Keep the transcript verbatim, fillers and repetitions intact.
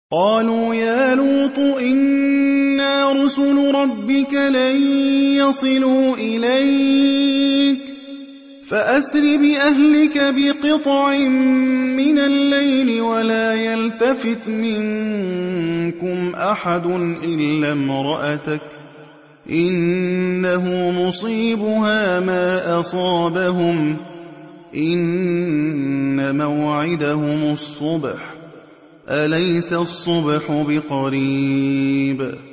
قالوا يا لوط إنا رسل ربك لن يصلوا إليك فأسر بأهلك بقطع من الليل ولا يلتفت منكم أحد إلا امرأتك إنه مصيبها ما أصابهم إن موعدهم الصبح أليس الصبح بقريب